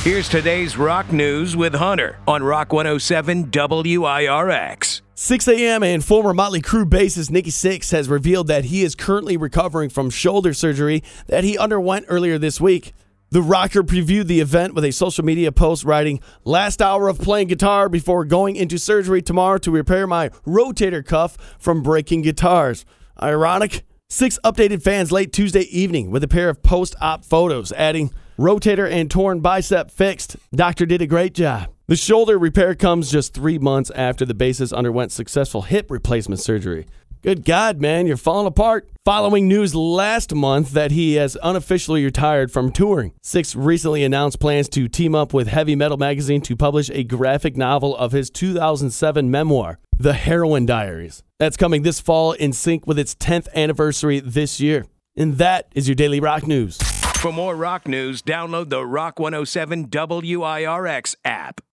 Here's today's rock news with Hunter on Rock 107 WIRX. 6 a.m. and former Motley Crue bassist Nikki Sixx has revealed that he is currently recovering from shoulder surgery that he underwent earlier this week. The rocker previewed the event with a social media post writing, "Last hour of playing guitar before going into surgery tomorrow to repair my rotator cuff from breaking guitars." Ironic? Sixx updated fans late Tuesday evening with a pair of post-op photos, adding, "Rotator and torn bicep fixed. Doctor did a great job." The shoulder repair comes just 3 months after the bassist underwent successful hip replacement surgery. Good God, man, you're falling apart. Following news last month that he has unofficially retired from touring, Sixx recently announced plans to team up with Heavy Metal Magazine to publish a graphic novel of his 2007 memoir, The Heroin Diaries. That's coming this fall in sync with its 10th anniversary this year. And that is your Daily Rock News. For more rock news, download the Rock 107 WIRX app.